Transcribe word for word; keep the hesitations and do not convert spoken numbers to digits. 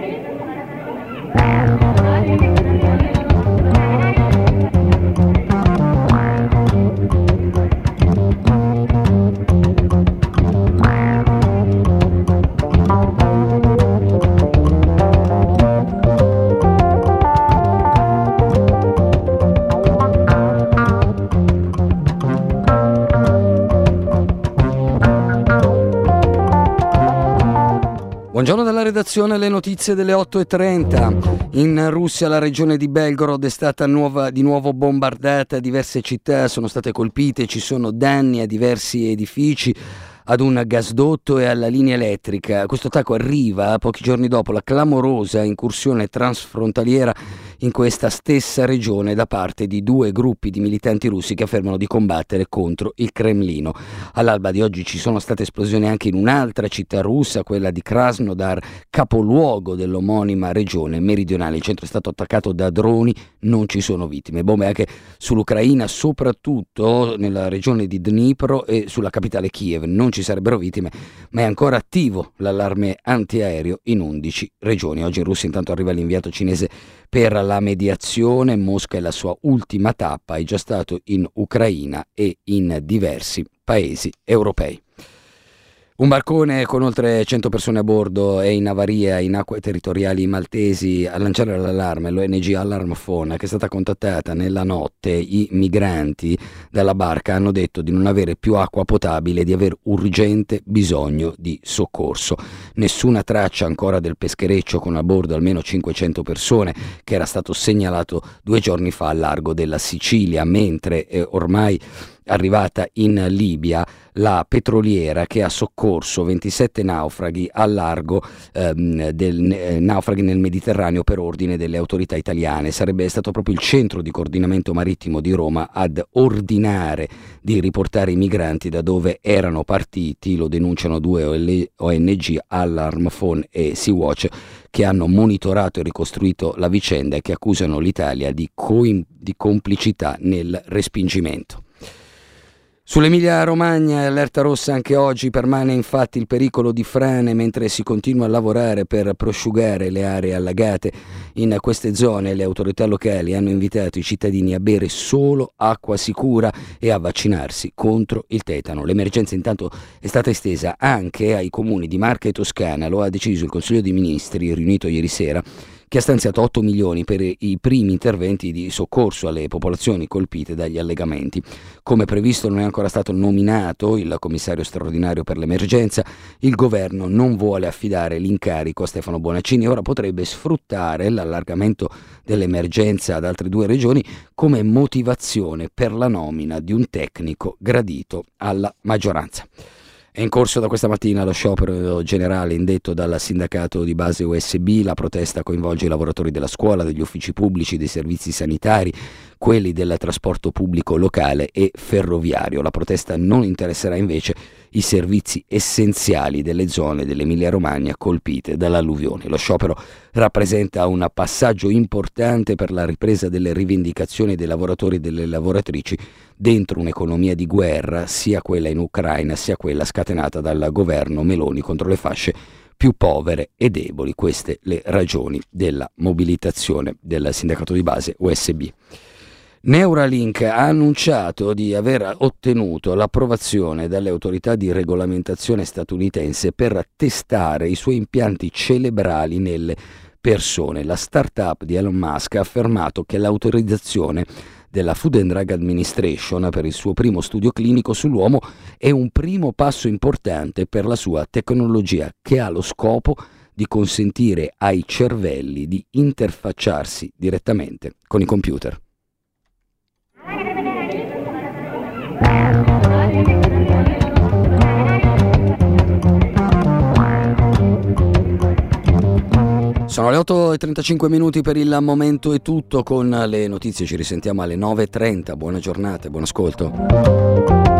Buongiorno dalla redazione, le notizie delle otto e trenta. In Russia la regione di Belgorod è stata nuova, di nuovo bombardata, diverse città sono state colpite, ci sono danni a diversi edifici, ad un gasdotto e alla linea elettrica. Questo attacco arriva pochi giorni dopo la clamorosa incursione transfrontaliera in questa stessa regione da parte di due gruppi di militanti russi che affermano di combattere contro il Cremlino. All'alba di oggi ci sono state esplosioni anche in un'altra città russa, quella di Krasnodar, capoluogo dell'omonima regione meridionale. Il centro è stato attaccato da droni, non ci sono vittime. Bombe anche sull'Ucraina, soprattutto nella regione di Dnipro e sulla capitale Kiev. Non ci sarebbero vittime, ma è ancora attivo l'allarme antiaereo in undici regioni. Oggi in Russia intanto arriva l'inviato cinese per la mediazione. Mosca è la sua ultima tappa, è già stato in Ucraina e in diversi paesi europei. Un barcone con oltre cento persone a bordo è in avaria in acque territoriali maltesi. A lanciare l'allarme l'O N G Alarm Phone, che è stata contattata nella notte. I migranti dalla barca hanno detto di non avere più acqua potabile e di aver urgente bisogno di soccorso. Nessuna traccia ancora del peschereccio con a bordo almeno cinquecento persone, che era stato segnalato due giorni fa al largo della Sicilia, mentre eh, ormai arrivata in Libia la petroliera che ha soccorso ventisette naufraghi al largo ehm, del eh, naufraghi nel Mediterraneo per ordine delle autorità italiane. Sarebbe stato proprio il centro di coordinamento marittimo di Roma ad ordinare di riportare i migranti da dove erano partiti. Lo denunciano due O N G, Alarm Phone e Sea-Watch, che hanno monitorato e ricostruito la vicenda e che accusano l'Italia di, co- di complicità nel respingimento. Sull'Emilia Romagna, allerta rossa anche oggi, permane infatti il pericolo di frane mentre si continua a lavorare per prosciugare le aree allagate. In queste zone le autorità locali hanno invitato i cittadini a bere solo acqua sicura e a vaccinarsi contro il tetano. L'emergenza intanto è stata estesa anche ai comuni di Marca e Toscana, lo ha deciso il Consiglio dei Ministri riunito ieri sera, che ha stanziato otto milioni per i primi interventi di soccorso alle popolazioni colpite dagli allegamenti. Come previsto non è ancora stato nominato il commissario straordinario per l'emergenza. Il governo non vuole affidare l'incarico a Stefano Bonaccini e ora potrebbe sfruttare l'allargamento dell'emergenza ad altre due regioni come motivazione per la nomina di un tecnico gradito alla maggioranza. È in corso da questa mattina lo sciopero generale indetto dal sindacato di base U S B. La protesta coinvolge i lavoratori della scuola, degli uffici pubblici, dei servizi sanitari, quelli del trasporto pubblico locale e ferroviario. La protesta non interesserà invece i servizi essenziali delle zone dell'Emilia Romagna colpite dall'alluvione. Lo sciopero rappresenta un passaggio importante per la ripresa delle rivendicazioni dei lavoratori e delle lavoratrici dentro un'economia di guerra, sia quella in Ucraina sia quella scatenata dal governo Meloni contro le fasce più povere e deboli. Queste le ragioni della mobilitazione del sindacato di base U S B. Neuralink ha annunciato di aver ottenuto l'approvazione dalle autorità di regolamentazione statunitense per testare i suoi impianti cerebrali nelle persone. La startup di Elon Musk ha affermato che l'autorizzazione della Food and Drug Administration per il suo primo studio clinico sull'uomo è un primo passo importante per la sua tecnologia, che ha lo scopo di consentire ai cervelli di interfacciarsi direttamente con i computer. Sono le otto e trentacinque minuti, per il momento è tutto con le notizie, ci risentiamo alle nove e trenta. Buona giornata e buon ascolto.